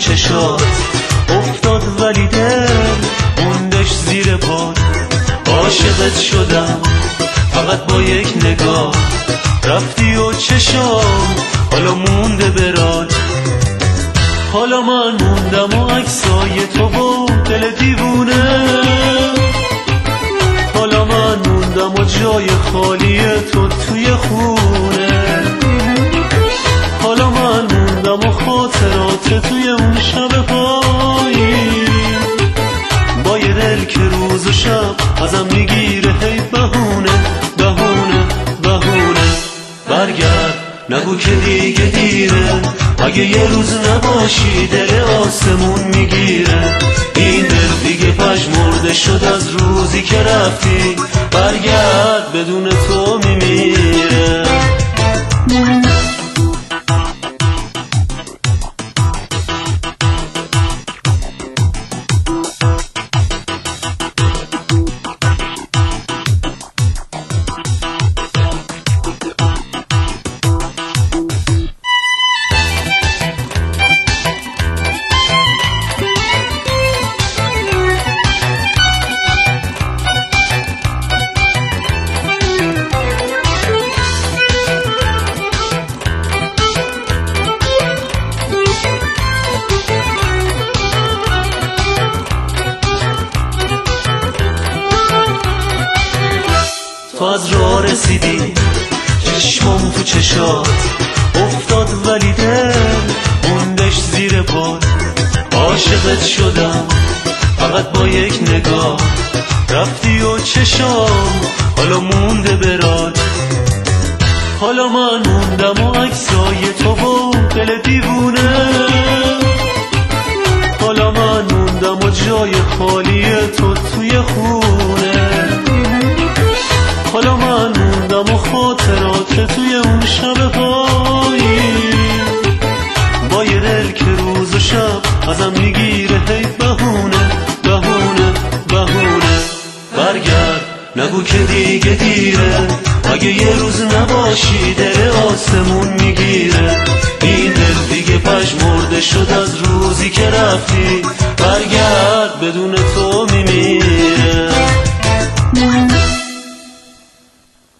چشات افتاد ولی دل موندش زیر پات. عاشقت شدم فقط با یک نگاه، رفتی و چشام حالا مونده برات. حالا من موندم و عکسای تو و دل دیوونه، حالا من موندم و جای خالی تو توی خونه. حالا من موندم و خاطرات توی اون شب پایین، با یه دل که روز و شب ازم میگیره هی بهونه بهونه بهونه. برگرد نگو که دیگه دیره، اگه یه روز نباشی دل آسمون میگیره. این دل دیگه پژمرده شد از روزی که رفتی، برگرد بدون تو میمیره. تو از راه رسیدی چشمم تو چشات افتاد ولی دل موندش زیر پات. عاشقت شدم فقط با یک نگاه، رفتی و چشام حالا مونده برات. حالا من موندم و عکسای تو و دل دیوونه، حالا من موندم و جای خالی تو توی خونه. حالا من موندم و خاطرات توی اون شب پایین، با یه دل که روز و شب ازم میگیره هی بهونه بهونه بهونه. برگرد نگو که دیگه دیره، اگه یه روز نباشی دل آسمون میگیره. این دل دیگه پژمرده شد از روزی که رفتی،